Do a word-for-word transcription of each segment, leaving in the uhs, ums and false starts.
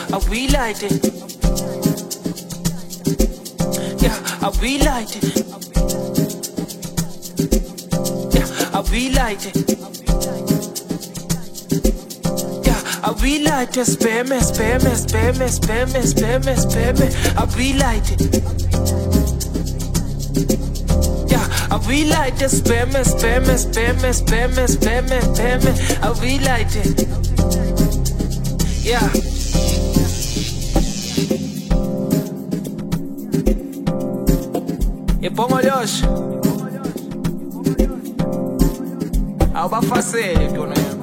I we light it. Yeah, I we light it. Yeah, I we light it. Yeah, I we light it. Spare me, spare me, spare me, spare me, spare me, spare me. I we light it. Yeah, I we light it. Spare me, spare me, spare me, spare me, spare me, spare me. I we light it. Yeah. Ibongo Yosh. Awubafasele ntona yami.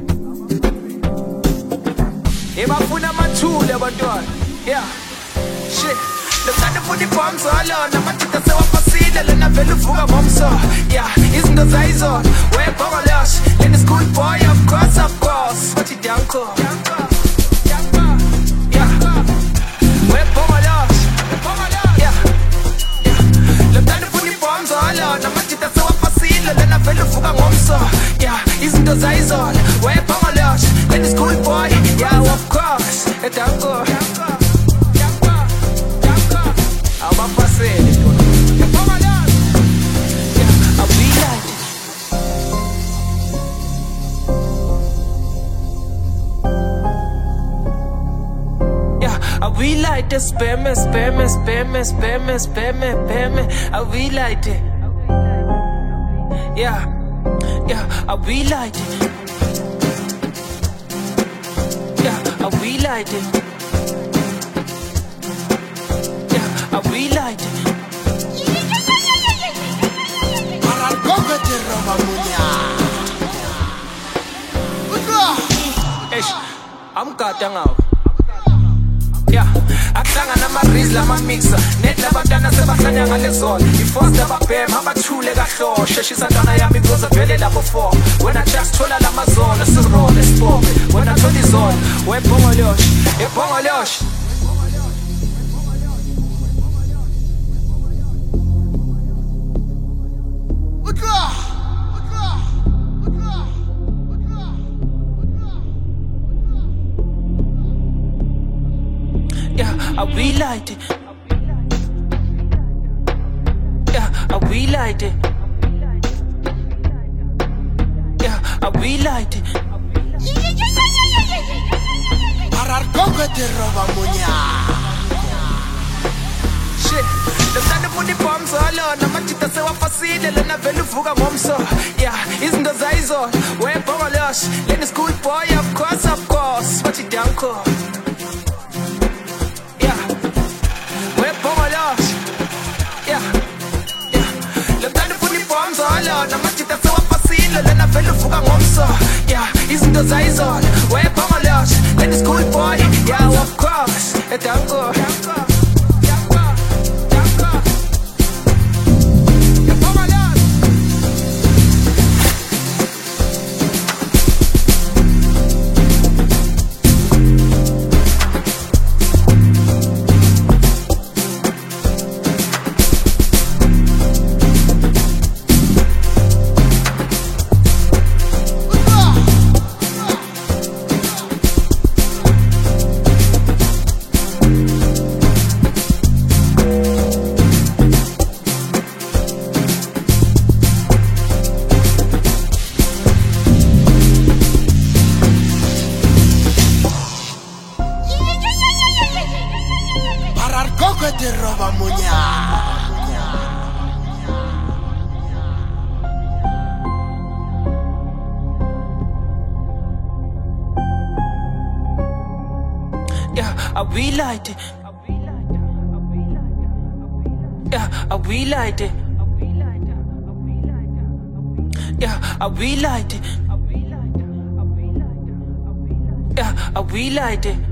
Ebafuna amathule abantwana. Yeah. Shit. Lethanda futhi bombs alona amathita sewafasile lena vele uvuka ngomso. Yeah, izinto zayizona. Webongo Yosh. Lena school boy of course of course. What you danko? Yeah, izinto zayizona webongo Yosh lena school boy, yeah, of course edanko awubafasele webongo Yosh. Yeah, I we light it. Yeah, I we light it. Spare me, spare me, spare me, spare me, spare me, spare me. I we light it. Yeah, yeah, I we light it. Yeah, I we light it. Yeah, I we light it. Eish, I'm katanga. Yeah, akuhlangana ama-reels lama-mixer net labantwana sebahlanya ngalezona ifoster babhema abathule kahlo sheshisa ntwana yami kuze vele lapho four wena just thola lamazona sirole esibombe wena thola izona webongo Yosh ebongo Yosh. Yeah, I we light it. Yeah, I we light it. Yeah, I we light it. Arargogo te roba munya. Shit, lethanda futhi bombs alona amathita sewafasile lena vele uvuka ngomso. Yeah, izinto zayizona webongo Yosh lena school boy of course of course. What you danko? Namathita sewafasile lena vele uvuka ngomso. Yeah, izinto zayizona webongo Yosh lena school boy, yeah, of course edanko. Arargogo te roba munya. Yeah, I we light it. Yeah, I we light it. Yeah, I we light it. Yeah, I we light it.